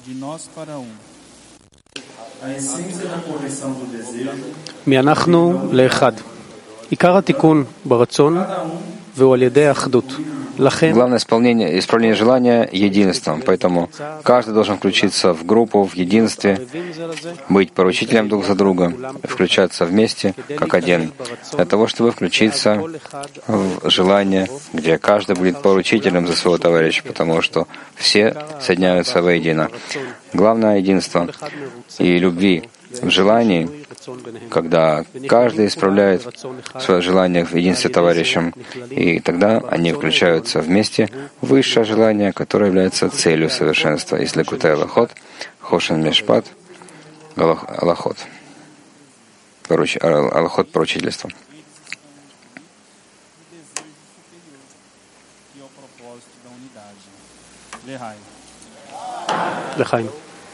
מאנחנו לאחד. עיקר התיקון ברצון והוא על ידי האחדות. Главное исправление желания — единством. Поэтому каждый должен включиться в группу, в единстве, быть поручителем друг за друга, включаться вместе, как один, для того, чтобы включиться в желание, где каждый будет поручителем за своего товарища, потому что все соединяются воедино. Главное — единство и любви в желании, когда каждый исправляет свое желание в единстве товарищем, и тогда они включаются вместе в высшее желание, которое является целью совершенства. Из Ликутей Алахот, Хошен Мишпат, Алахот. Алахот поручительства. לחיים.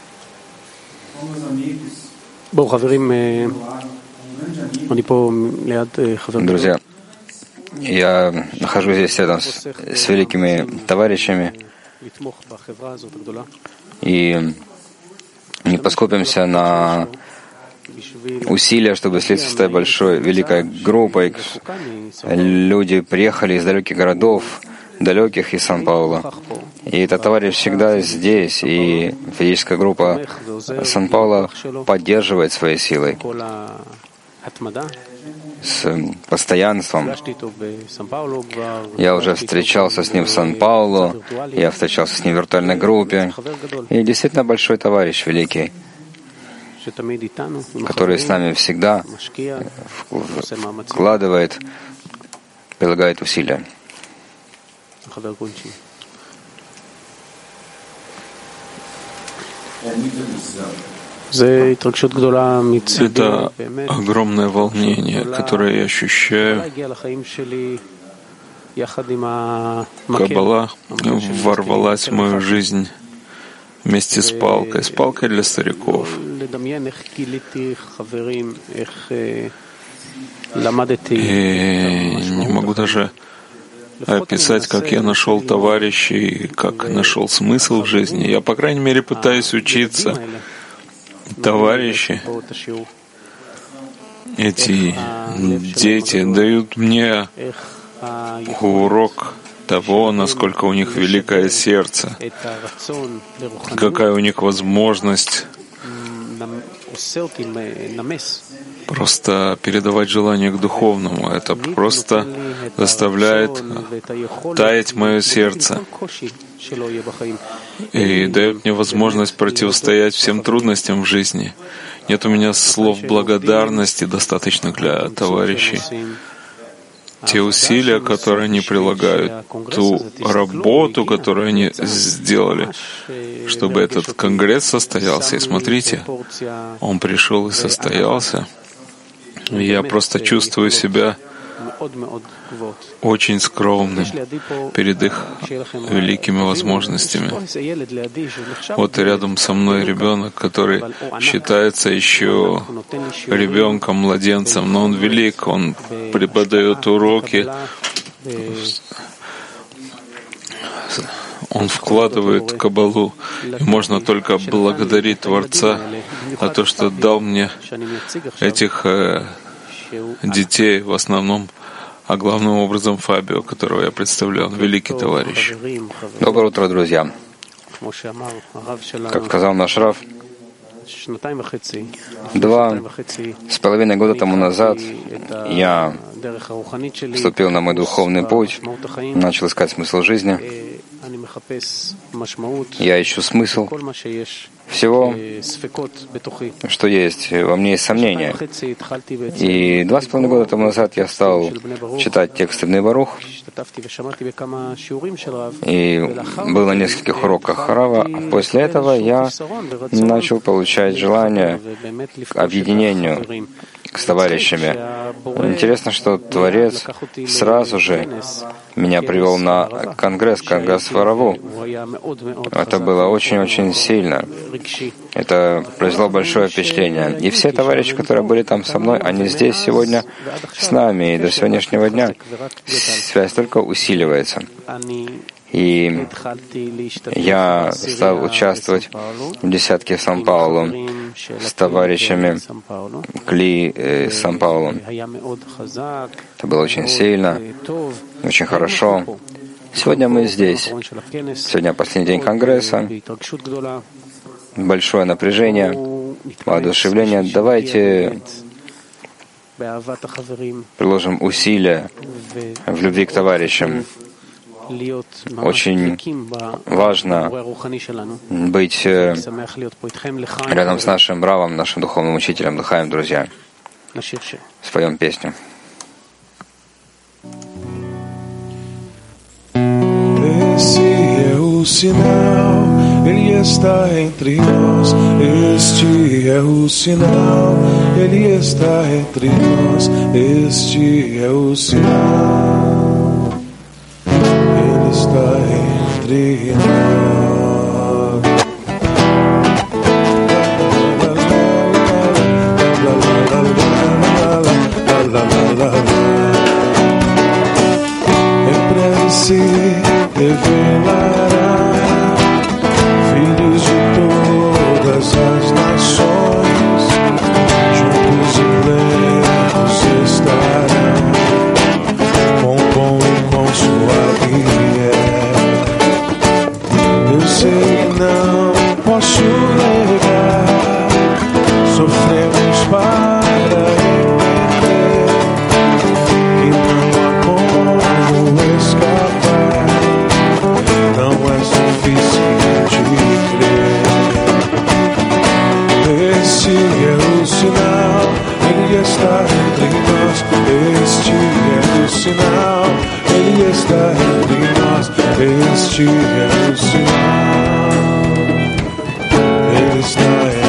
בואו חברים, אני פה ליד חבר. Друзья, я нахожусь здесь рядом с великими товарищами, и не поскупимся на усилия, чтобы слиться с этой большой, великой группой. Люди приехали из далеких городов, далеких из Сан-Пауло. И этот товарищ всегда здесь, и физическая группа Сан-Пауло поддерживает своей силой, с постоянством. Я уже встречался с ним в Сан-Пауло, я встречался с ним в виртуальной группе. И действительно большой товарищ, великий, который с нами всегда вкладывает, прилагает усилия. Это огромное волнение, которое я ощущаю. Каббала ворвалась в мою жизнь вместе с палкой для стариков. И не могу даже описать, как я нашел товарищей, как нашел смысл в жизни. Я, по крайней мере, пытаюсь учиться. Товарищи, эти дети дают мне урок того, насколько у них великое сердце, какая у них возможность просто передавать желание к духовному. Это просто заставляет таять мое сердце и дает мне возможность противостоять всем трудностям в жизни. Нет у меня слов благодарности достаточно для товарищей. Те усилия, которые они прилагают, ту работу, которую они сделали, чтобы этот конгресс состоялся. И смотрите, он пришел и состоялся. Я просто чувствую себя очень скромным перед их великими возможностями. Вот рядом со мной ребенок, который считается еще ребенком, младенцем, но он велик, он преподает уроки, он вкладывает каббалу, и можно только благодарить Творца за то, что дал мне этих детей, в основном, а главным образом Фабио, которого я представлял, великий товарищ. Доброе утро, друзья. Как сказал наш Рав, 2,5 года тому назад я вступил на мой духовный путь, начал искать смысл жизни. Я ищу смысл всего, что есть. Во мне есть сомнения. И 2,5 года тому назад я стал читать тексты Бней Барух и был на нескольких уроках Рава. А после этого я начал получать желание к объединению с товарищами. Интересно, что Творец сразу же меня привел на конгресс Вараву. Это было очень-очень сильно. Это произвело большое впечатление. И все товарищи, которые были там со мной, они здесь сегодня с нами. И до сегодняшнего дня связь только усиливается. И я стал участвовать в десятке в Сан-Паулу с товарищами Кли из Сан-Паулу. Это было очень сильно, очень хорошо. Сегодня мы здесь. Сегодня последний день Конгресса. Большое напряжение, воодушевление. Давайте приложим усилия в любви к товарищам. Очень важно быть рядом с нашим Равом, нашим духовным учителем, Лахаем, друзья. Споем песню. Ele está entre nós, este é o sinal. Ele está entre nós, este é o sinal. Ele está entre nós. Em breve se revelará. Filhos de todas as nações, juntos e plenos estarão, com pão e com suave eu sei que não posso negar, sofremos para entender que não há como escapar, não é suficiente. Este é o sinal, Ele está entre nós. Este é o sinal, Ele está entre nós. Este é o sinal, Ele está entre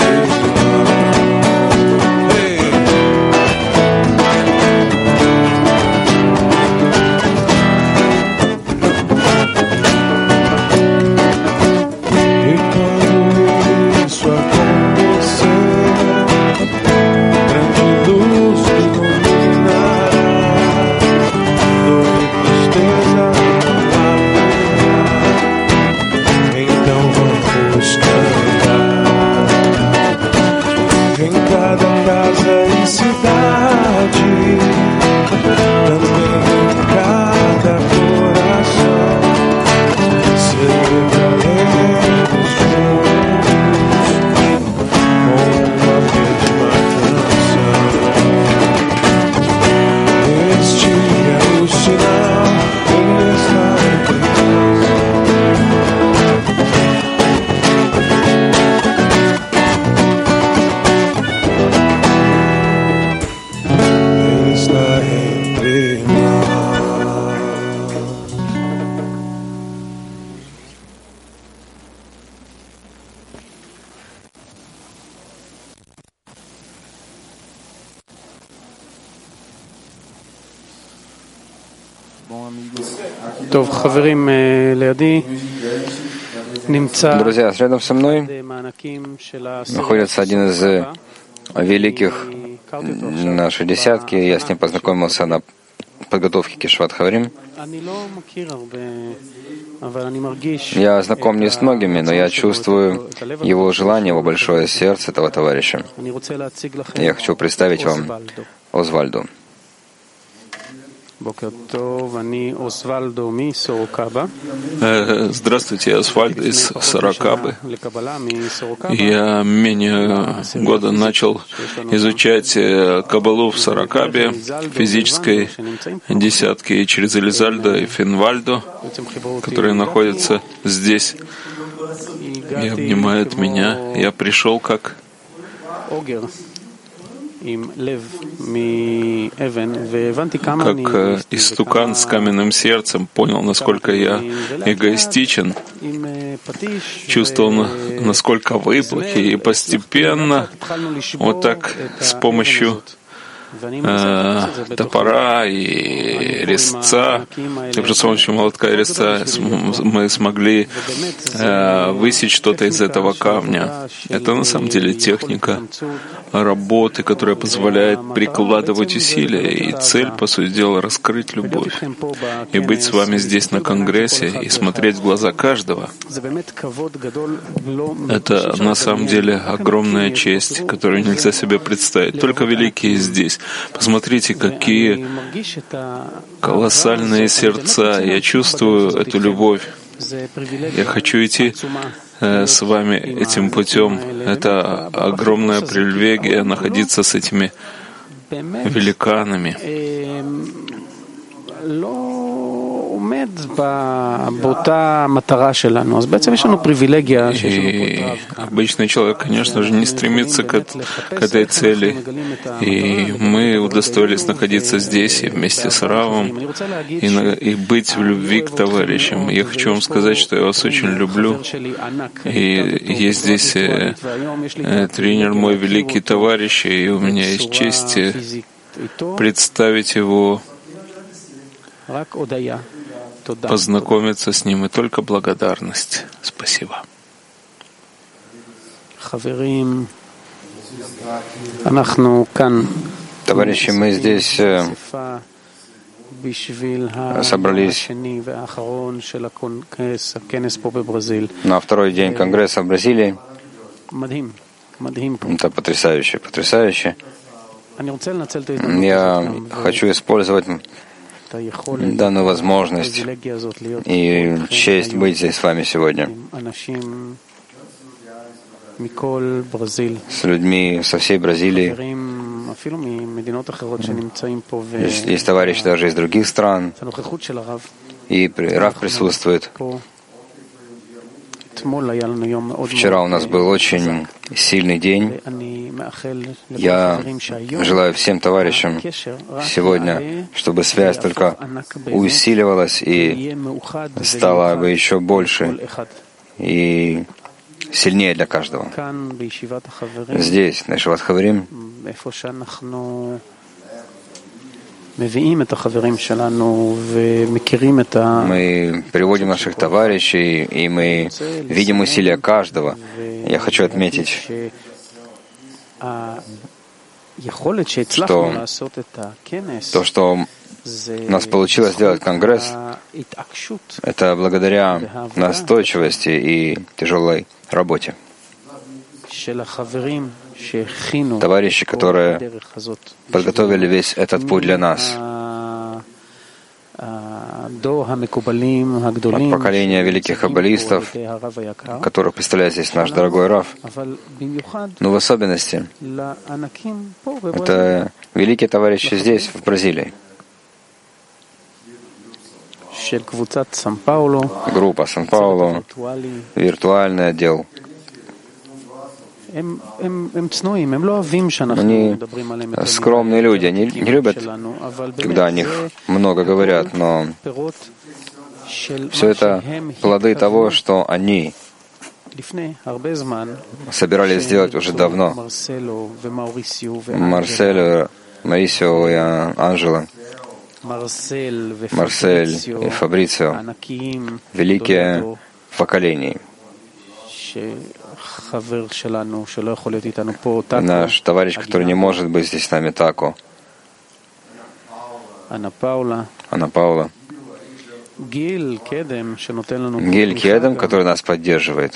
Друзья, рядом со мной находится один из великих нашей десятки. Я с ним познакомился на подготовке к Ешват Хаварим. Я знаком не с многими, но я чувствую его желание, его большое сердце этого товарища. Я хочу представить вам Озвальду. Здравствуйте, я Освальд из Сорокабы. Я менее года начал изучать Каббалу в Сорокабе, физической десятке, и через Элизальдо и Финвальдо, которые находятся здесь и обнимают меня. Я пришел как истукан с каменным сердцем, понял, насколько я эгоистичен, чувствовал, насколько вы плохи, и постепенно, вот так, с помощью топора и резца. И при помощи молотка и резца мы смогли высечь что-то из этого камня. Это на самом деле техника работы, которая позволяет прикладывать усилия. И цель, по сути дела, раскрыть любовь. И быть с вами здесь на Конгрессе и смотреть в глаза каждого. Это на самом деле огромная честь, которую нельзя себе представить. Только великие здесь. Посмотрите, какие колоссальные сердца. Я чувствую эту любовь. Я хочу идти с вами этим путем. Это огромная привилегия находиться с этими великанами. И обычный человек, конечно же, не стремится к этой цели. И мы удостоились находиться здесь и вместе с Равом и быть в любви к товарищам. Я хочу вам сказать, что я вас очень люблю. И есть здесь тренер мой, великий товарищ, и у меня есть честь представить его, познакомиться с ним, и только благодарность. Спасибо. Товарищи, мы здесь собрались на второй день Конгресса в Бразилии. Это потрясающе, потрясающе. Я хочу использовать данную возможность и честь быть здесь с вами сегодня, с людьми со всей Бразилии. Есть товарищи даже из других стран, и Рав присутствует. Вчера у нас был очень сильный день. Я желаю всем товарищам сегодня, чтобы связь только усиливалась и стала бы еще больше и сильнее для каждого. Здесь, на Ешиват Хаверим, мы приводим наших товарищей, и мы видим усилия каждого. Я хочу отметить, что то, что у нас получилось сделать Конгресс, это благодаря настойчивости и тяжелой работе. Товарищи, которые подготовили весь этот путь для нас, от поколения великих каббалистов, которых представляет здесь наш дорогой Рав, но в особенности это великие товарищи здесь, в Бразилии. Группа Сан-Паулу, виртуальный отдел. Они скромные люди, они не любят, когда о них много говорят, но все это плоды того, что они собирались сделать уже давно. Марсель, Маурисио и Анжела, Марсель и Фабрицио, великие в поколении. Наш товарищ, который не может быть здесь с нами, Тако, Анна Паула, Гиль Кедем, который нас поддерживает.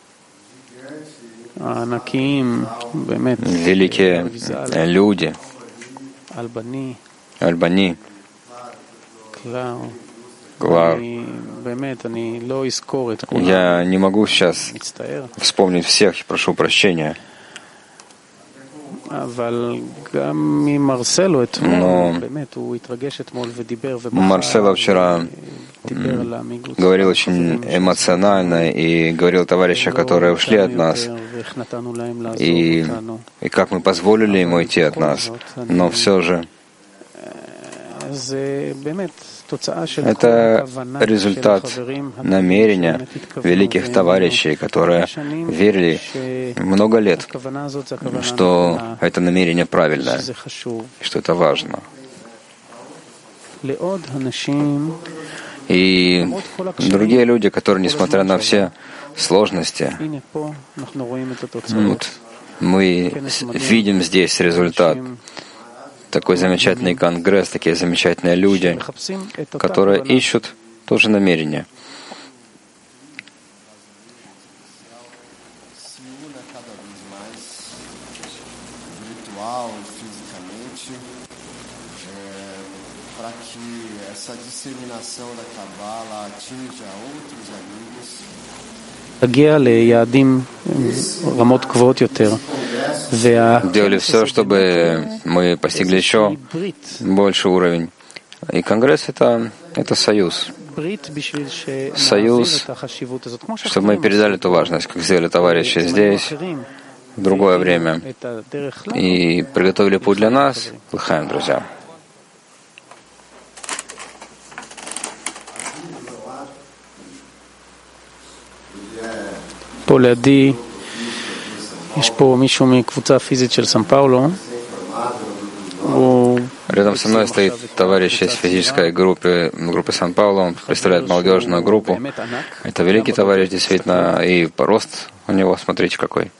Великие люди, Альбани, Клар. Я не могу сейчас вспомнить всех, прошу прощения. Но Марсело вчера говорил очень эмоционально и говорил о товарищах, которые ушли от нас, и как мы позволили ему идти от нас. Но все же Это результат намерения великих товарищей, которые верили много лет, что это намерение правильное, что это важно. И другие люди, которые, несмотря на все сложности, мы видим здесь результат. Такой замечательный конгресс, такие замечательные люди, которые ищут тоже намерение. Делали все, чтобы мы постигли еще больший уровень. И Конгресс — это союз. Союз, чтобы мы передали эту важность, как сделали товарищи здесь, в другое время, и приготовили путь для нас. Лыхаем, друзья. פה לידי יש פה מישהו מקבוצה הפיזית של סן פאולו. Рядом со мной стоит товарищ из физической группы Сан-Пауло. Он представляет молодежную группу. Это великий товарищ, действительно, и рост у него, смотрите, какой.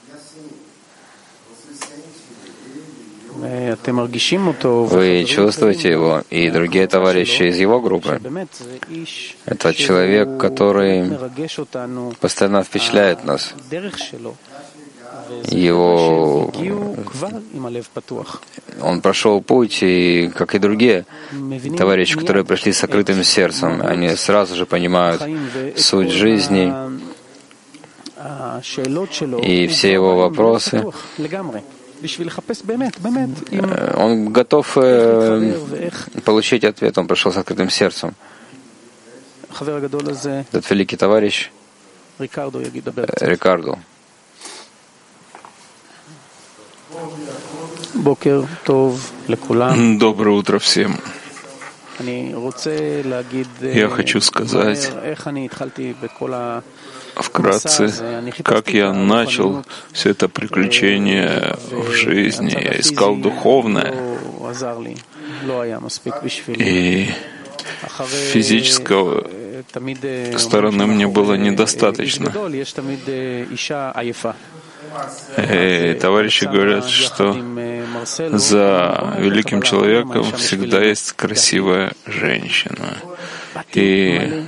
Вы чувствуете его, и другие товарищи из его группы. Это человек, который постоянно впечатляет нас. Он прошел путь, и, как и другие товарищи, которые пришли с открытым сердцем, они сразу же понимают суть жизни и все его вопросы. Он готов получить ответ, он пришел с открытым сердцем. Этот великий товарищ Рикардо. Доброе утро всем. Я хочу сказать вкратце, как я начал все это приключение в жизни. Я искал духовное, и физического стороны мне было недостаточно. И товарищи говорят, что за великим человеком всегда есть красивая женщина. И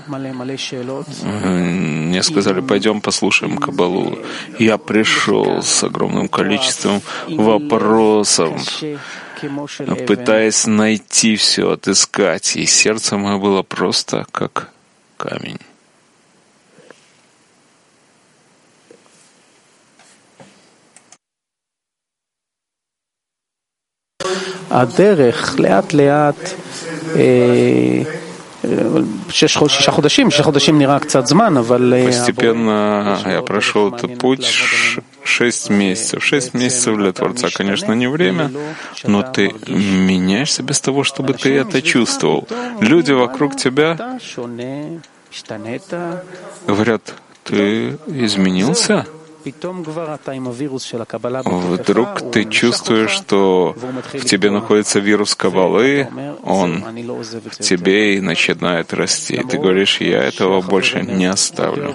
мне сказали, пойдем послушаем Каббалу. Я пришел с огромным количеством вопросов, пытаясь найти все, отыскать, и сердце мое было просто как камень. הדרך לאט לאט 6 חודשים נראה קצת זמן, אבל постепенно я прошел этот путь 6 месяцев. 6 месяцев для Творца, конечно, не время, но ты меняешься без того, чтобы ты это чувствовал. Люди вокруг тебя говорят, ты изменился? Вдруг ты чувствуешь, что в тебе находится вирус Каббалы, он в тебе и начинает расти. И ты говоришь, я этого больше не оставлю.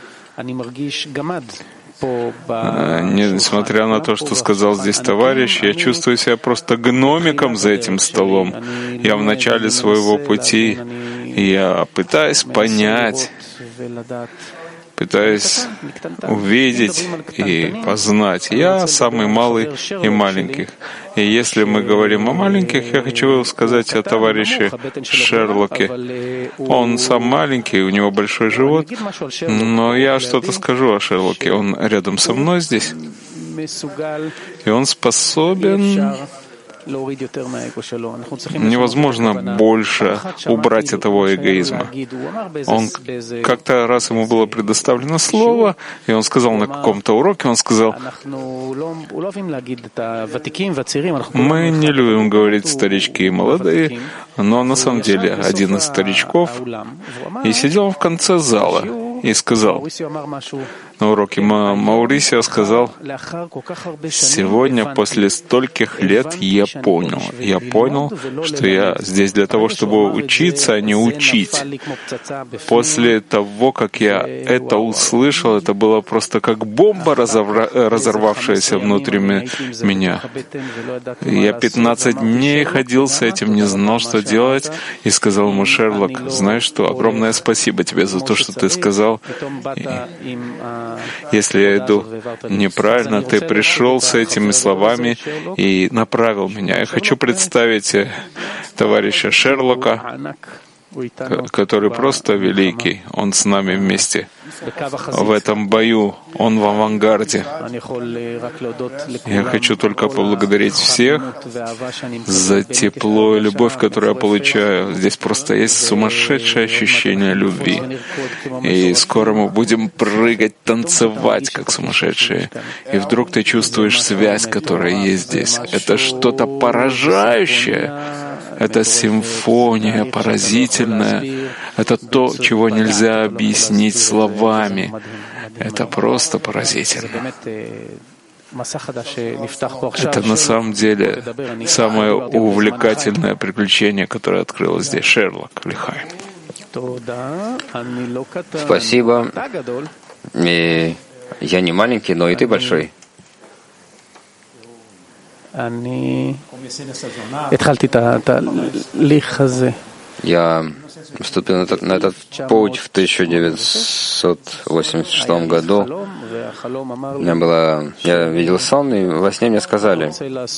Несмотря на то, что сказал здесь товарищ, я чувствую себя просто гномиком за этим столом. Я в начале своего пути, я пытаюсь понять, пытаясь увидеть и познать. Я самый малый и маленьких. И если мы говорим о маленьких, я хочу сказать о товарище Шерлоке. Он сам маленький, у него большой живот, но я что-то скажу о Шерлоке. Он рядом со мной здесь, и он способен Невозможно больше убрать этого эгоизма. Он как-то раз ему было предоставлено слово, и он сказал на каком-то уроке, он сказал: мы не любим говорить старички и молодые, но на самом деле один из старичков и сидел в конце зала и сказал, на уроке Маурисио сказал: сегодня после стольких лет я понял, что я здесь для того, чтобы учиться, а не учить. После того, как я это услышал, это было просто как бомба, разорвавшаяся внутри меня. Я 15 дней ходил с этим, не знал, что делать, и сказал ему: Шерлок, знаешь что, огромное спасибо тебе за то, что ты сказал. Если я иду неправильно, ты пришел с этими словами и направил меня. Я хочу представить товарища Шерлока, который просто великий. Он с нами вместе в этом бою. Он в авангарде. Я хочу только поблагодарить всех за тепло и любовь, которую я получаю. Здесь просто есть сумасшедшее ощущение любви. И скоро мы будем прыгать, танцевать, как сумасшедшие. И вдруг ты чувствуешь связь, которая есть здесь. Это что-то поражающее. Это симфония поразительная. Это то, чего нельзя объяснить словами. Это просто поразительно. Это на самом деле самое увлекательное приключение, которое открылось здесь. Шерлок Лихай. Спасибо. И я не маленький, но и ты большой. Я вступил на этот путь в 1986 году. Я видел сон, и во сне мне сказали: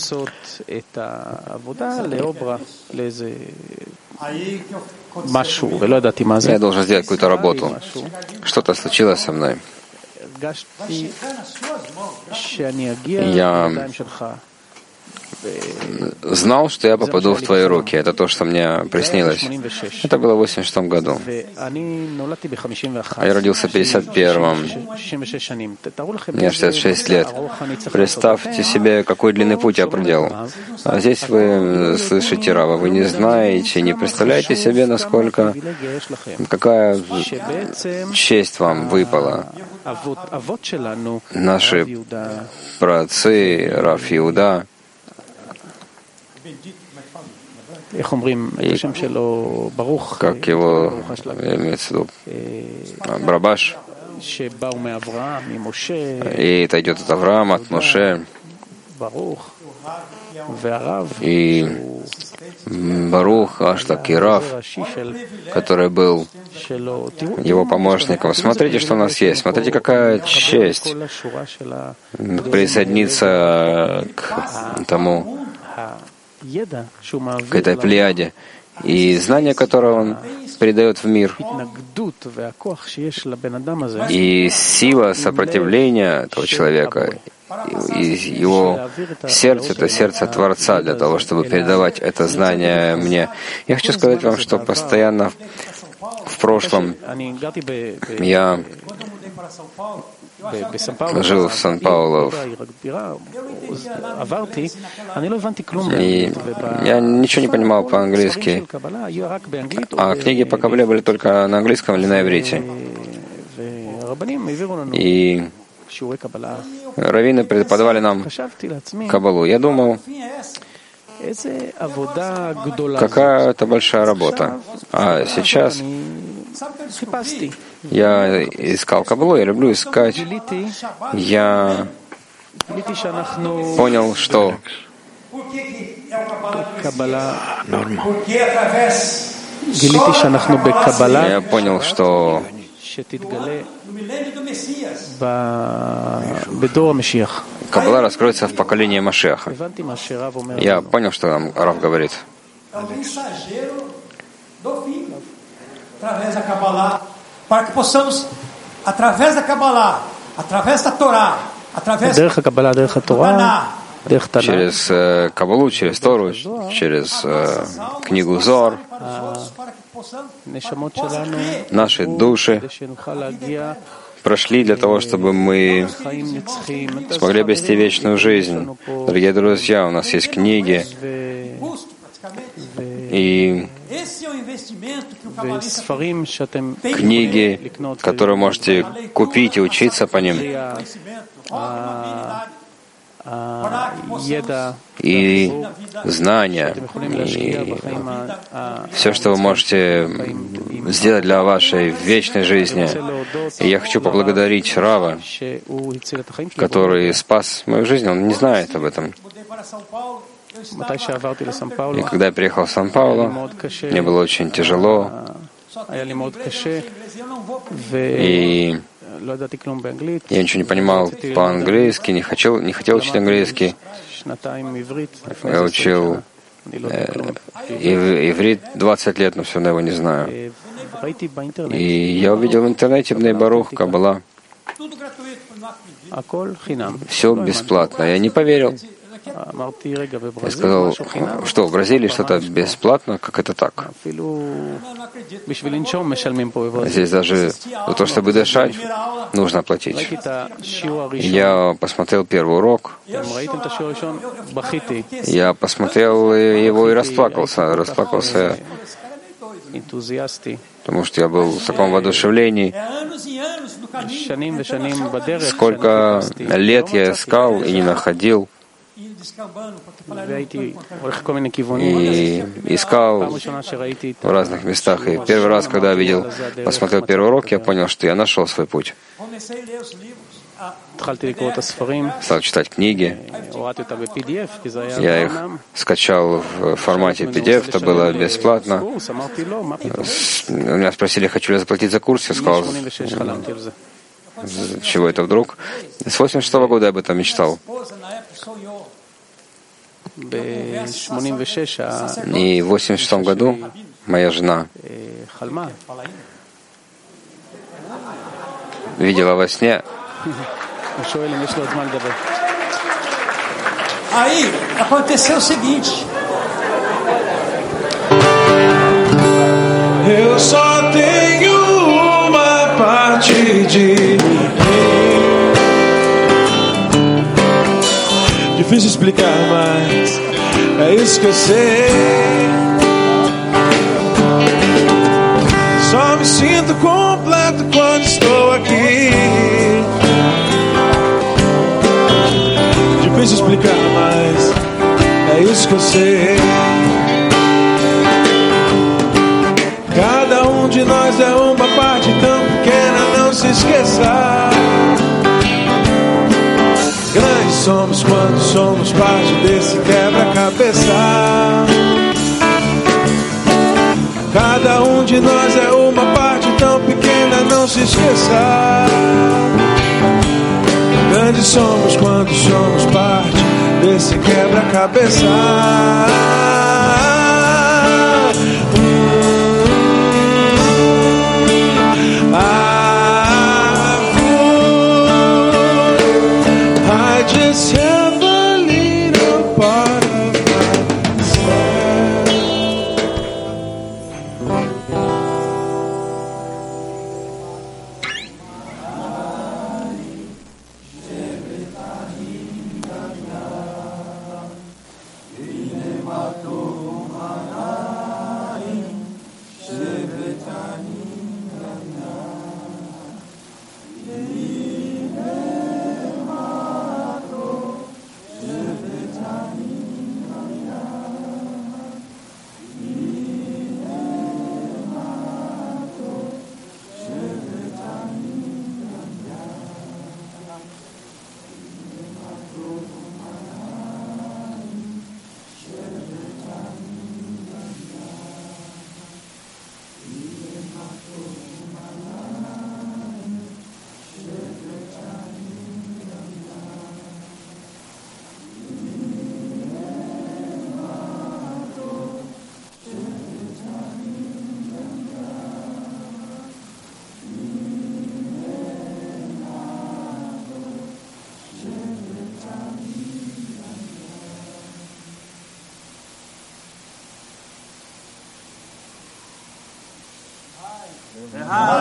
я должен сделать какую-то работу. Что-то случилось со мной. Я знал, что я попаду в твои руки. Это то, что мне приснилось. Это было в 86 году. А я родился в 51-м. Мне 66 лет. Представьте себе, какой длинный путь я проделал. А здесь вы слышите Рава. Вы не знаете, не представляете себе, насколько, какая честь вам выпала. Наши праотцы, Рав Иуда, как его имеется в виду, Барабаш, и это идет от Авраама, от Моше, и Барух, аж так и Рав, который был его помощником. Смотрите, что у нас есть. Смотрите, какая честь присоединиться к тому, к этой плеяде, и знание, которое он передает в мир, и сила сопротивления этого человека, и его сердце — это сердце Творца для того, чтобы передавать это знание мне. Я хочу сказать вам, что постоянно в прошлом я жил в Сан-Паулу, и я ничего не понимал по-английски, а книги по Кабале были только на английском или на иврите. И раввины преподавали нам Кабалу. Я думал, какая это большая работа. А сейчас я искал Кабалу, я люблю искать. Я понял, что я понял, что Каббала раскроется в поколении Машиаха. Я понял, что нам Рав говорит. דרך הקבלה, דרך התורה, через Каббалу, через Тору, через книгу Зор. Наши души прошли для того, чтобы мы смогли обрести вечную жизнь. Дорогие друзья, у нас есть книги, и книги, которые можете купить и учиться по ним. И знания, и все, что вы можете сделать для вашей вечной жизни. И я хочу поблагодарить Рава, который спас мою жизнь. Он не знает об этом. И когда я приехал в Сан-Паулу, мне было очень тяжело. И я ничего не понимал по-английски, не хотел учить английский. Я учил иврит 20 лет, но все равно его не знаю. И я увидел в интернете Бней Барух, Каббала. Все бесплатно. Я не поверил. Я сказал, что в Бразилии что-то бесплатно, как это так? Здесь даже за то, чтобы дышать, нужно платить. Я посмотрел первый урок. Я посмотрел его и расплакался. Потому что я был в таком воодушевлении. Сколько лет я искал и не находил. И искал в разных местах. И первый раз, когда я посмотрел первый урок, я понял, что я нашел свой путь. Стал читать книги. Я их скачал в формате PDF, это было бесплатно. Меня спросили, хочу ли я заплатить за курс. Я сказал, чего это вдруг? С 86-го года я об этом мечтал. И в 86 году моя жена видела во сне. Eu só tenho uma parte de mim. Difícil explicar, mas é isso que eu sei. Só me sinto completo quando estou aqui. Difícil explicar, mas é isso que eu sei. Cada um de nós é uma parte tão pequena, não se esqueça. Grandes somos quando somos parte desse quebra-cabeça. Cada um de nós é uma parte tão pequena, não se esqueça. Grandes somos quando somos parte desse quebra-cabeça. I just have a little part of myself. אחד